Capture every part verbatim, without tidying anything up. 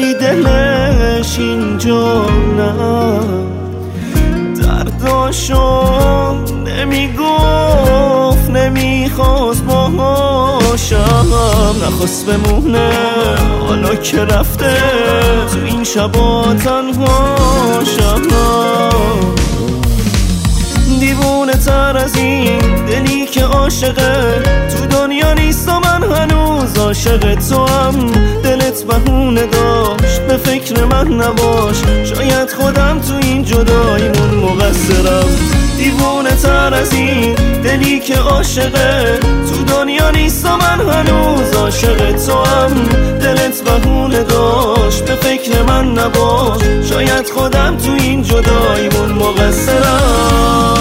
ولی دلش اینجا نه، درداشو نمیگفت، نمیخواست باهاشم، نخواست بمونه حالا که رفته تو این شبا تنهاشم. دیوونه تر از این دلی که عاشقه تو دنیا نیست و من هنوز عاشق تو هم. دلت بهونه داشت به فکر من نباش، شاید خودم تو این جداییمون مقصرم. دیوونه تر از این دلی که عاشقه تو دنیا نیست و من هنوز عاشق تو هم. دلت بهونه داشت به فکر من نباش، شاید خودم تو این جداییمون مقصرم.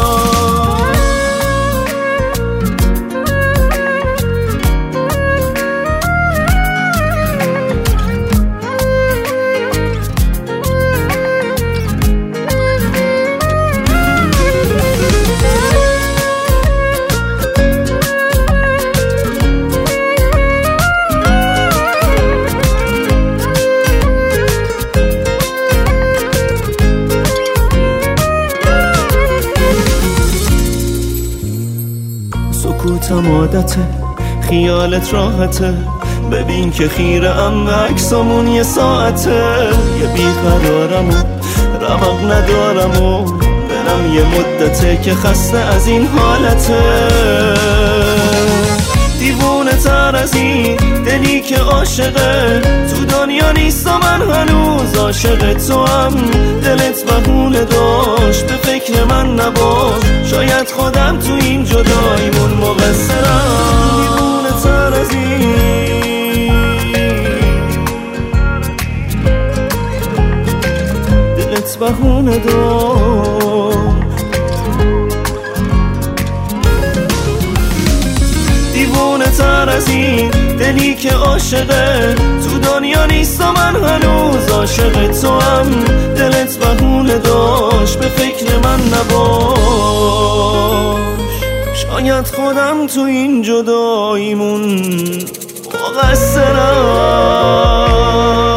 سکوتم عادته، خیالت راحته، ببین که خیره ام به عکسامون یه ساعته. یه بیقرارم و رمق ندارم و برم یه مدته که خسته از این حالته. دیوونه تر از این دلی که عاشقه تو دنیا نیست و من هنوز عاشق تو هم. دلت بهونه داشت به فکر من نباش، شاید خودم تو این جداییمون مقصرم. دیوونه تر از این دلت بهونه داشت، دیوونه تر از این دلی که عاشقه تو دنیا نیست و من هنوز عاشق تو هم. دلت بهونه داشت به فکر من نباش، شاید خودم تو این جداییمون مقصرم.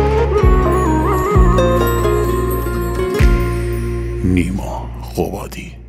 نیما قبادی.